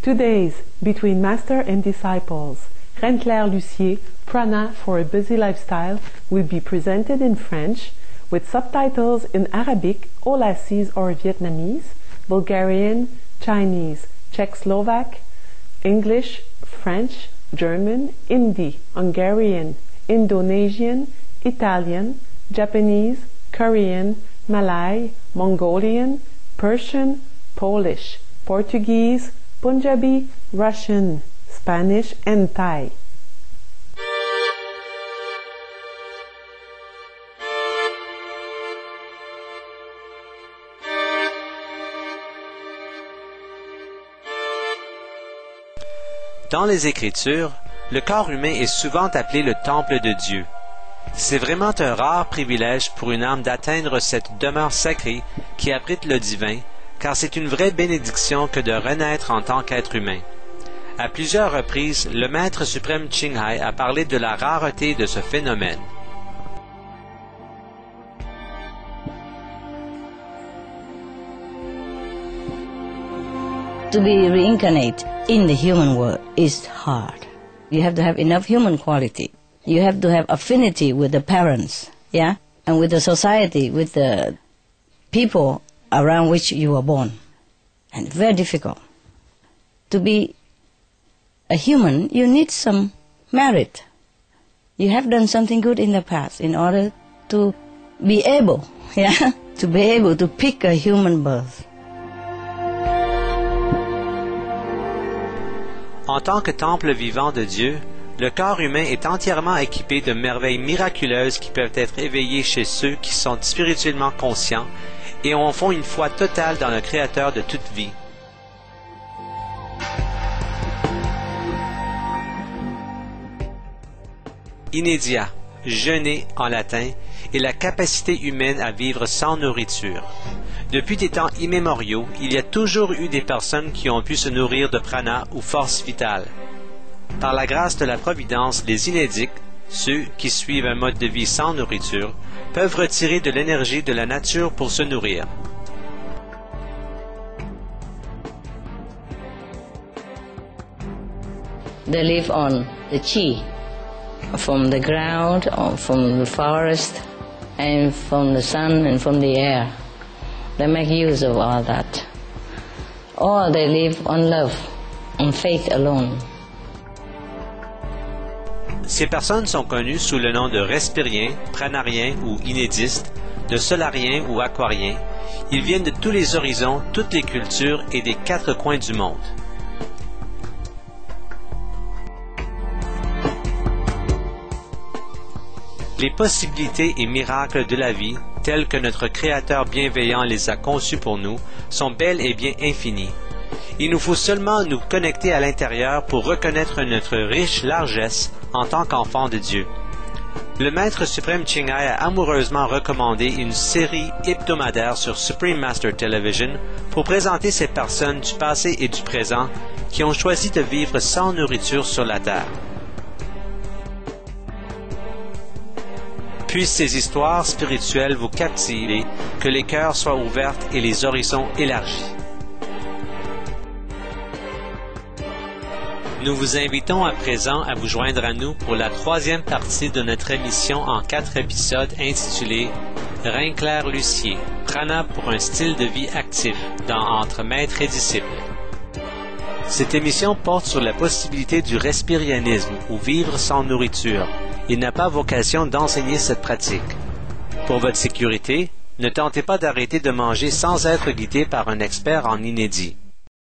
2 days between Master and Disciples. Reine-Claire Lucier, Prana for a Busy Lifestyle, will be presented in French with subtitles in Arabic, Aulacese or Vietnamese, Bulgarian, Chinese, Czechoslovak, English, French, German, Hindi, Hungarian, Indonesian, Italian, Japanese, Korean, Malay, Mongolian, Persian, Polish, Portuguese, Punjabi, Russian, Spanish, and Thai. Dans les Écritures, le corps humain est souvent appelé le temple de Dieu. C'est vraiment un rare privilège pour une âme d'atteindre cette demeure sacrée qui abrite le divin, car c'est une vraie bénédiction que de renaître en tant qu'être humain. À plusieurs reprises, le Maître suprême Ching Hai a parlé de la rareté de ce phénomène. To be reincarnate in the human world is hard. You have to have enough human quality. You have to have affinity with the parents, yeah, and with the society, with the people around which you were born. And very difficult. To be a human, you need some merit. You have done something good in the past in order to be able, yeah, to be able to pick a human birth. En tant que temple vivant de Dieu, le corps humain est entièrement équipé de merveilles miraculeuses qui peuvent être éveillées chez ceux qui sont spirituellement conscients et en font une foi totale dans le Créateur de toute vie. Inédia, jeûner en latin, est la capacité humaine à vivre sans nourriture. Depuis des temps immémoriaux, il y a toujours eu des personnes qui ont pu se nourrir de prana ou force vitale. Par la grâce de la Providence, les inédiques, ceux qui suivent un mode de vie sans nourriture, peuvent retirer de l'énergie de la nature pour se nourrir. They live on the chi, from the ground, or from the forest, and from the sun and from the air. They make use of all that. Or they live on love, on faith alone. Ces personnes sont connues sous le nom de respiriens, pranariens ou inédistes, de solariens ou aquariens. Ils viennent de tous les horizons, toutes les cultures et des 4 coins du monde. Les possibilités et miracles de la vie, tels que notre Créateur bienveillant les a conçus pour nous, sont bel et bien infinis. Il nous faut seulement nous connecter à l'intérieur pour reconnaître notre riche largesse en tant qu'enfants de Dieu. Le Maître suprême Ching Hai a amoureusement recommandé une série hebdomadaire sur Supreme Master Television pour présenter ces personnes du passé et du présent qui ont choisi de vivre sans nourriture sur la terre. Puissent ces histoires spirituelles vous captiver, que les cœurs soient ouverts et les horizons élargis. Nous vous invitons à présent à vous joindre à nous pour la 3e partie de notre émission en 4 épisodes intitulée « Reine-Claire Lucier, prana pour un style de vie actif » dans Entre maître et disciple. Cette émission porte sur la possibilité du respirianisme ou vivre sans nourriture. Il n'a pas vocation d'enseigner cette pratique. Pour votre sécurité, ne tentez pas d'arrêter de manger sans être guidé par un expert en inédit.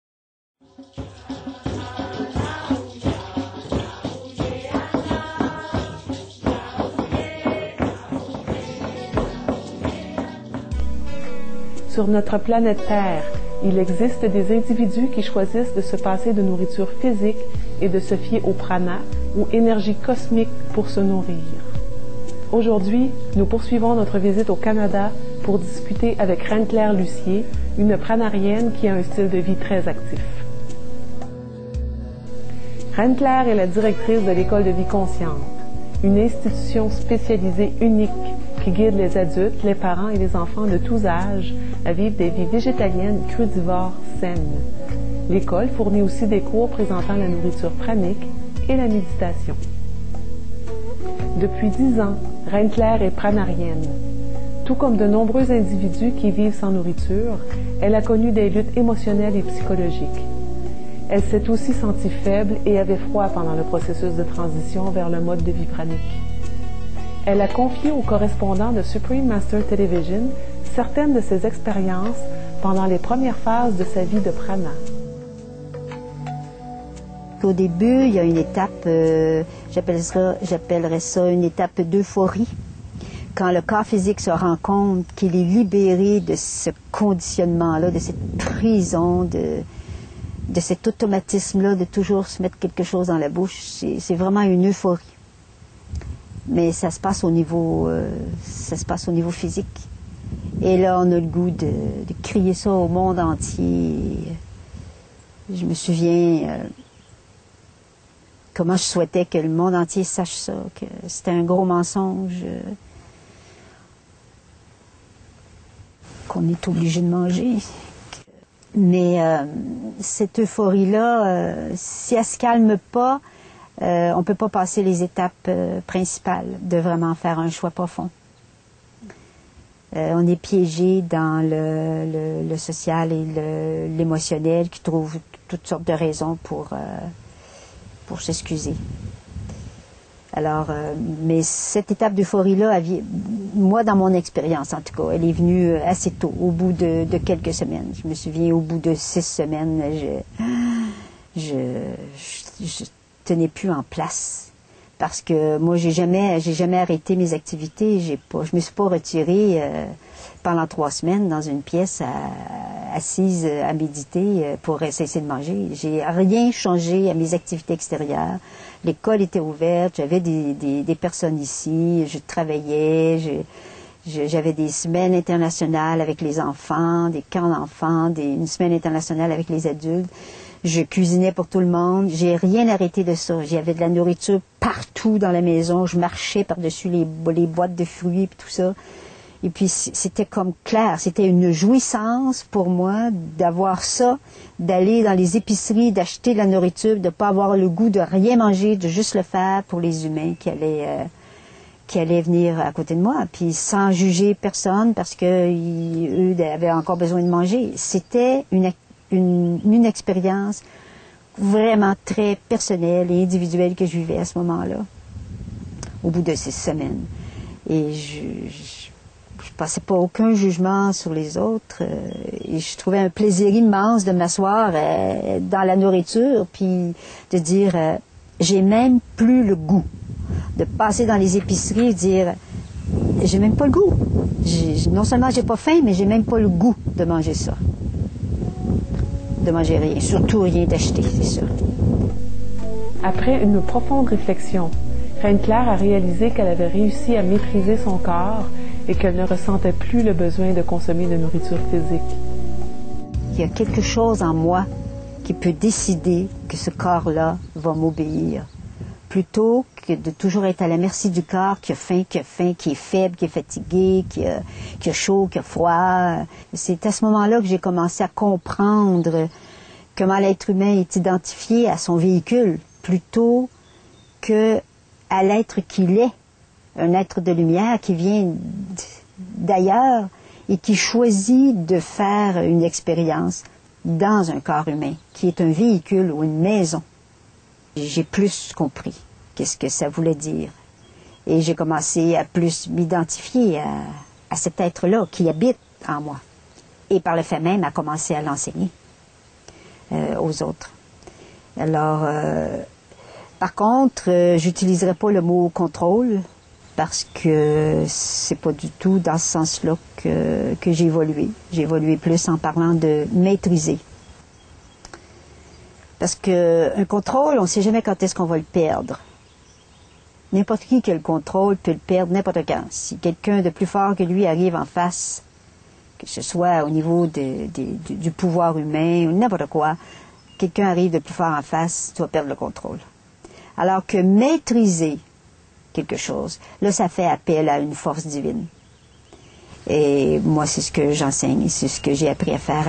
Sur notre planète Terre, il existe des individus qui choisissent de se passer de nourriture physique et de se fier au prana ou énergie cosmique pour se nourrir. Aujourd'hui, nous poursuivons notre visite au Canada pour discuter avec Reine-Claire Lucier, une pranarienne qui a un style de vie très actif. Reine-Claire est la directrice de l'École de vie consciente, une institution spécialisée unique qui guide les adultes, les parents et les enfants de tous âges à vivre des vies végétaliennes crudivores saines. L'école fournit aussi des cours présentant la nourriture pranique et la méditation. Depuis 10 ans, Reine-Claire est pranarienne. Tout comme de nombreux individus qui vivent sans nourriture, elle a connu des luttes émotionnelles et psychologiques. Elle s'est aussi sentie faible et avait froid pendant le processus de transition vers le mode de vie pranique. Elle a confié au correspondant de Supreme Master Television certaines de ses expériences pendant les premières phases de sa vie de prana. Au début, il y a une étape, j'appellerais ça une étape d'euphorie. Quand le corps physique se rend compte qu'il est libéré de ce conditionnement-là, de cette prison, de cet automatisme-là, de toujours se mettre quelque chose dans la bouche, c'est vraiment une euphorie. Mais ça se passe au niveau physique. Et là, on a le goût de crier ça au monde entier. Je me souviens comment je souhaitais que le monde entier sache ça, que c'était un gros mensonge, qu'on est obligé de manger. Mais cette euphorie-là, si elle ne se calme pas, on ne peut pas passer les étapes principales de vraiment faire un choix profond. On est piégé dans le social et l'émotionnel qui trouve toutes sortes de raisons pour s'excuser. Alors, mais cette étape d'euphorie-là, moi, dans mon expérience, en tout cas, elle est venue assez tôt, au bout de quelques semaines. Je me souviens, au bout de 6 semaines, je tenais plus en place. Parce que moi, j'ai jamais arrêté mes activités. Je me suis pas retirée pendant 3 semaines dans une pièce assise à méditer pour cesser de manger. J'ai rien changé à mes activités extérieures. L'école était ouverte, j'avais des personnes ici, je travaillais, j'avais des semaines internationales avec les enfants, des camps d'enfants, une semaine internationale avec les adultes. Je cuisinais pour tout le monde. J'ai rien arrêté de ça. J'avais de la nourriture partout dans la maison. Je marchais par-dessus les boîtes de fruits et tout ça. Et puis, c'était comme clair. C'était une jouissance pour moi d'avoir ça, d'aller dans les épiceries, d'acheter de la nourriture, de ne pas avoir le goût de rien manger, de juste le faire pour les humains qui allaient venir à côté de moi. Puis, sans juger personne parce qu'eux avaient encore besoin de manger. C'était une expérience vraiment très personnelle et individuelle que je vivais à ce moment-là, au bout de 6 semaines. Et je passais pas aucun jugement sur les autres. Et je trouvais un plaisir immense de m'asseoir dans la nourriture, puis de dire, j'ai même plus le goût. De passer dans les épiceries et dire, j'ai même pas le goût. Non seulement j'ai pas faim, mais j'ai même pas le goût de manger ça. De manger rien, surtout rien d'acheter, c'est sûr. Après une profonde réflexion, Reine-Claire a réalisé qu'elle avait réussi à maîtriser son corps et qu'elle ne ressentait plus le besoin de consommer de nourriture physique. Il y a quelque chose en moi qui peut décider que ce corps-là va m'obéir, plutôt que de toujours être à la merci du corps qui a faim, qui est faible, qui est fatigué, qui a chaud, qui a froid. C'est à ce moment-là que j'ai commencé à comprendre comment l'être humain est identifié à son véhicule, plutôt que à l'être qu'il est, un être de lumière qui vient d'ailleurs et qui choisit de faire une expérience dans un corps humain, qui est un véhicule ou une maison. J'ai plus compris qu'est-ce que ça voulait dire. Et j'ai commencé à plus m'identifier à cet être-là qui habite en moi. Et par le fait même, à commencer à l'enseigner aux autres. Alors, par contre, j'utiliserai pas le mot contrôle, parce que c'est pas du tout dans ce sens-là que j'ai évolué. J'ai évolué plus en parlant de maîtriser. Parce qu'un contrôle, on ne sait jamais quand est-ce qu'on va le perdre. N'importe qui a le contrôle peut le perdre n'importe quand. Si quelqu'un de plus fort que lui arrive en face, que ce soit au niveau du pouvoir humain ou n'importe quoi, quelqu'un arrive de plus fort en face, tu vas perdre le contrôle. Alors que maîtriser quelque chose, là, ça fait appel à une force divine. Et moi, c'est ce que j'enseigne, c'est ce que j'ai appris à faire, à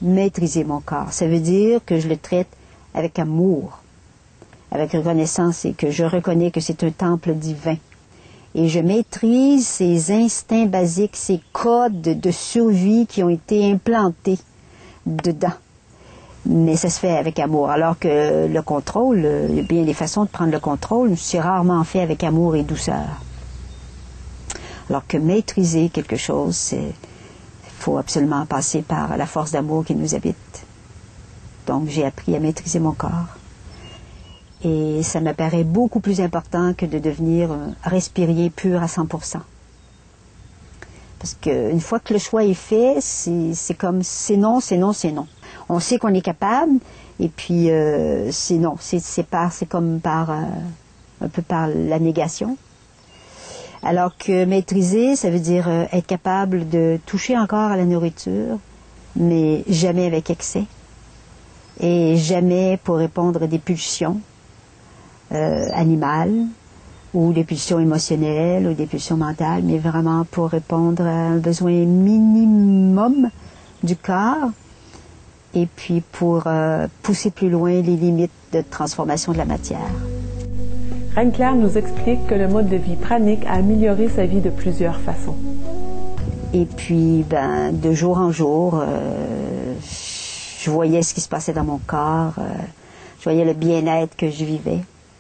maîtriser mon corps. Ça veut dire que je le traite avec amour, avec reconnaissance, et que je reconnais que c'est un temple divin. Et je maîtrise ces instincts basiques, ces codes de survie qui ont été implantés dedans. Mais ça se fait avec amour. Alors que le contrôle, il y a bien des façons de prendre le contrôle, c'est rarement fait avec amour et douceur. Alors que maîtriser quelque chose, il faut absolument passer par la force d'amour qui nous habite. Donc j'ai appris à maîtriser mon corps. Et ça me paraît beaucoup plus important que de devenir respirier pur à 100%. Parce qu'une fois que le choix est fait, c'est comme c'est non, c'est non, c'est non. On sait qu'on est capable, et puis c'est non. C'est comme un peu par la négation. Alors que maîtriser, ça veut dire être capable de toucher encore à la nourriture, mais jamais avec excès. Et jamais pour répondre à des pulsions animales, ou des pulsions émotionnelles, ou des pulsions mentales, mais vraiment pour répondre à un besoin minimum du corps, et puis pour pousser plus loin les limites de transformation de la matière. Reine Claire nous explique que le mode de vie pranique a amélioré sa vie de plusieurs façons. Et puis, de jour en jour, je voyais ce qui se passait dans mon corps, je voyais le bien-être que je vivais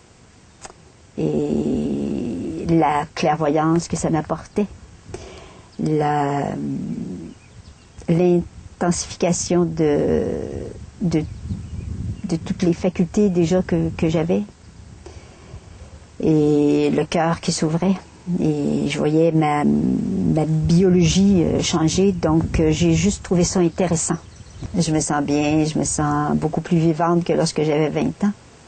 et la clairvoyance que ça m'apportait, l'intensification de toutes les facultés déjà que j'avais, et le cœur qui s'ouvrait. Et je voyais ma biologie changer, donc j'ai juste trouvé ça intéressant. Je me sens bien, je me sens beaucoup plus vivante que lorsque j'avais 20 ans.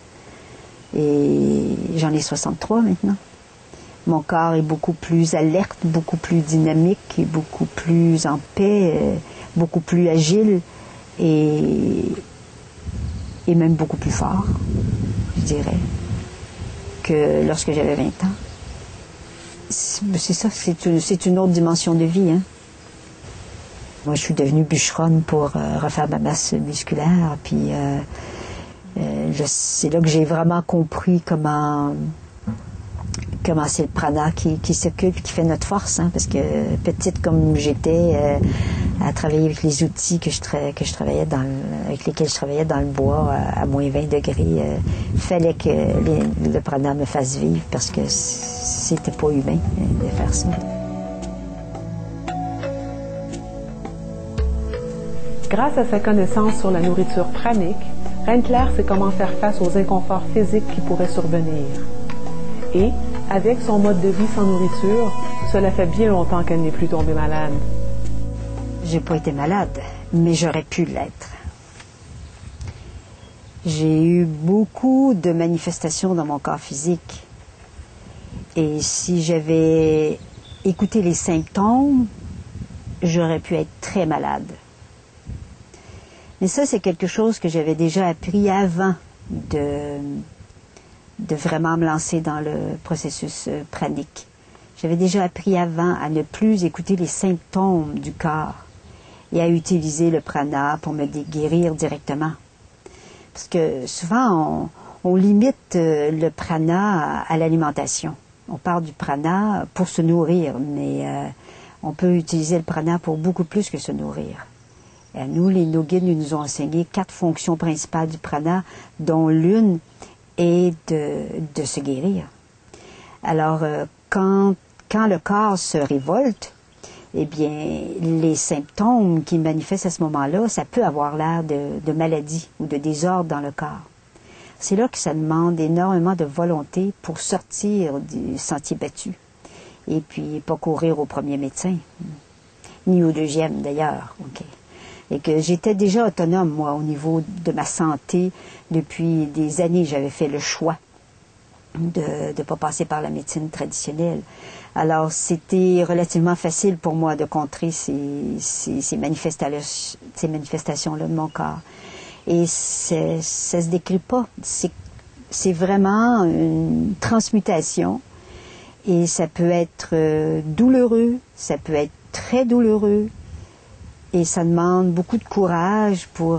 Et j'en ai 63 maintenant. Mon corps est beaucoup plus alerte, beaucoup plus dynamique, et beaucoup plus en paix, beaucoup plus agile, et même beaucoup plus fort, je dirais, que lorsque j'avais 20 ans. C'est ça, c'est une autre dimension de vie, hein. Moi, je suis devenue bûcheronne pour refaire ma masse musculaire, puis c'est là que j'ai vraiment compris comment c'est le prana qui s'occupe, qui fait notre force, hein, parce que petite comme j'étais, à travailler avec les outils avec lesquels je travaillais dans le bois à moins 20 degrés, fallait que le prana me fasse vivre, parce que c'était pas humain de faire ça. Grâce à sa connaissance sur la nourriture pranique, Reine Claire sait comment faire face aux inconforts physiques qui pourraient survenir. Et, avec son mode de vie sans nourriture, cela fait bien longtemps qu'elle n'est plus tombée malade. J'ai pas été malade, mais j'aurais pu l'être. J'ai eu beaucoup de manifestations dans mon corps physique. Et si j'avais écouté les symptômes, j'aurais pu être très malade. Mais ça, c'est quelque chose que j'avais déjà appris avant de vraiment me lancer dans le processus pranique. J'avais déjà appris avant à ne plus écouter les symptômes du corps et à utiliser le prana pour me guérir directement. Parce que souvent, on limite le prana à l'alimentation. On parle du prana pour se nourrir, mais on peut utiliser le prana pour beaucoup plus que se nourrir. Et nous, nos guides nous ont enseigné 4 fonctions principales du prana, dont l'une est de se guérir. Alors, quand le corps se révolte, eh bien, les symptômes qui manifestent à ce moment-là, ça peut avoir l'air de maladie ou de désordre dans le corps. C'est là que ça demande énormément de volonté pour sortir du sentier battu. Et puis, pas courir au premier médecin, ni au deuxième d'ailleurs. Okay. Et que j'étais déjà autonome, moi, au niveau de ma santé. Depuis des années, j'avais fait le choix de ne pas passer par la médecine traditionnelle. Alors, c'était relativement facile pour moi de contrer ces manifestations-là de mon corps. Et ça se décrit pas. C'est vraiment une transmutation. Et ça peut être douloureux, ça peut être très douloureux. Et ça demande beaucoup de courage pour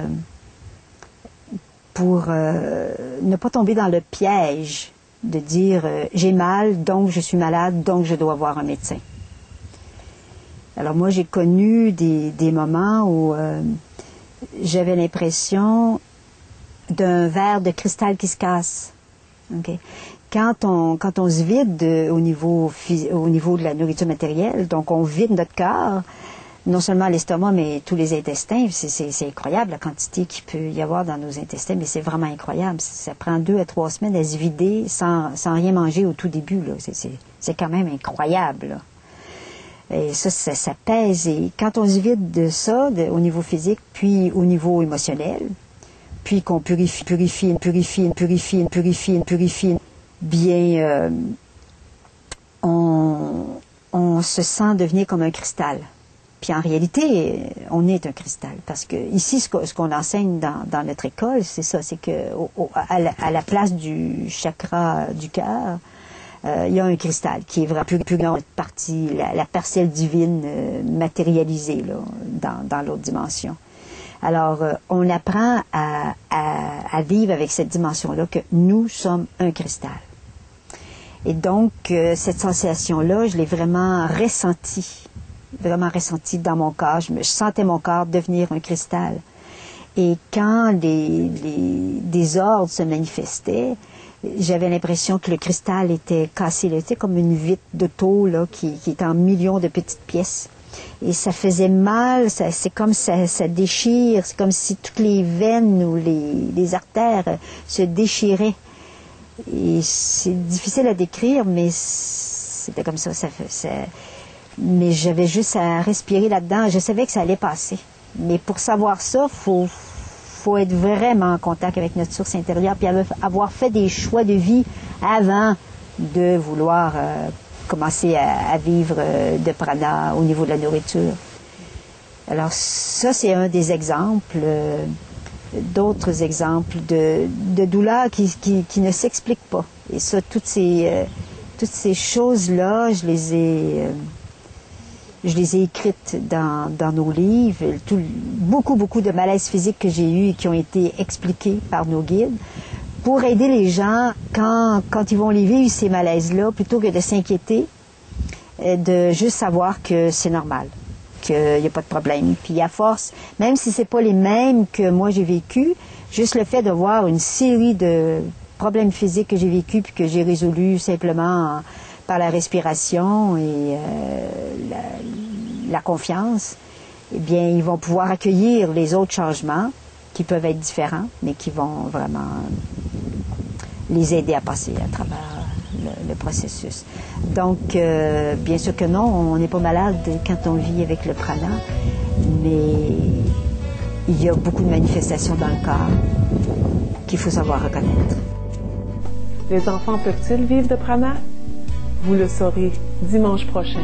ne pas tomber dans le piège de dire j'ai mal, donc je suis malade, donc je dois voir un médecin. Alors moi, j'ai connu des moments où j'avais l'impression d'un verre de cristal qui se casse. Okay? Quand on se vide au niveau de la nourriture matérielle, donc on vide notre corps, non seulement l'estomac, mais tous les intestins. C'est incroyable la quantité qu'il peut y avoir dans nos intestins, mais c'est vraiment incroyable. Ça prend 2 à 3 semaines à se vider sans rien manger au tout début. Là. C'est quand même incroyable. Là. Et ça pèse. Et quand on se vide de ça, au niveau physique, puis au niveau émotionnel, puis qu'on purifie, bien, on se sent devenir comme un cristal. Puis en réalité, on est un cristal. Parce que ici, ce qu'on enseigne dans notre école, c'est ça, c'est que à la place du chakra du cœur, il y a un cristal qui est vraiment plus grande partie, la parcelle divine matérialisée là, dans l'autre dimension. Alors, on apprend à vivre avec cette dimension-là, que nous sommes un cristal. Et donc, cette sensation-là, je l'ai vraiment ressentie dans mon corps. Je sentais mon corps devenir un cristal. Et quand les désordres se manifestaient, j'avais l'impression que le cristal était cassé. C'était comme une vitre d'auto là, qui est en millions de petites pièces. Et ça faisait mal, c'est comme ça déchire, c'est comme si toutes les veines ou les artères se déchiraient. Et c'est difficile à décrire, mais c'était comme ça. Mais j'avais juste à respirer là-dedans. Je savais que ça allait passer. Mais pour savoir ça, faut être vraiment en contact avec notre source intérieure, puis avoir fait des choix de vie avant de vouloir commencer à vivre de prana au niveau de la nourriture. Alors ça, c'est un des exemples. D'autres exemples de douleurs qui ne s'expliquent pas. Et ça, toutes ces choses-là, je les ai écrites dans nos livres. Beaucoup de malaises physiques que j'ai eus et qui ont été expliqués par nos guides pour aider les gens quand ils vont les vivre, ces malaises-là, plutôt que de s'inquiéter, de juste savoir que c'est normal, qu'il n'y a pas de problème. Puis à force, même si c'est pas les mêmes que moi j'ai vécu, juste le fait de voir une série de problèmes physiques que j'ai vécus puis que j'ai résolus simplement par la respiration et la confiance, eh bien, ils vont pouvoir accueillir les autres changements qui peuvent être différents, mais qui vont vraiment les aider à passer à travers le processus. Donc, bien sûr que non, on n'est pas malade quand on vit avec le prana, mais il y a beaucoup de manifestations dans le corps qu'il faut savoir reconnaître. Les enfants peuvent-ils vivre de prana? Vous le saurez dimanche prochain.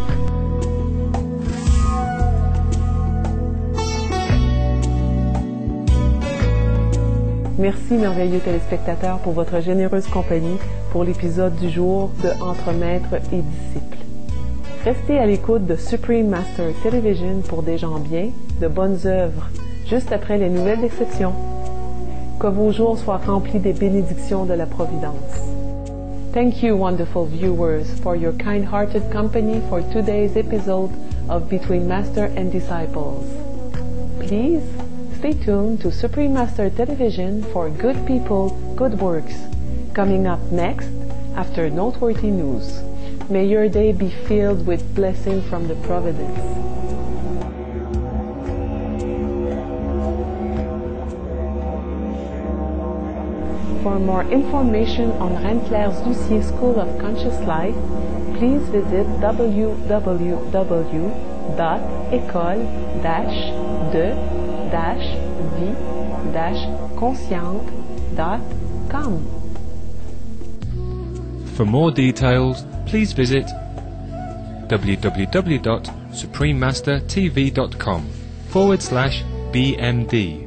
Merci, merveilleux téléspectateurs, pour votre généreuse compagnie pour l'épisode du jour de Entre maîtres et disciples. Restez à l'écoute de Supreme Master Television pour des gens bien, de bonnes œuvres, juste après les nouvelles d'exception. Que vos jours soient remplis des bénédictions de la Providence. Thank you, wonderful viewers, for your kind-hearted company for today's episode of Between Master and Disciples. Please stay tuned to Supreme Master Television for Good People, Good Works, coming up next after noteworthy news. May your day be filled with blessing from the Providence. For more information on Reine-Claire's Lucier School of Conscious Life, please visit www.école-de-vie-consciente.com. For more details, please visit www.suprememastertv.com/BMD.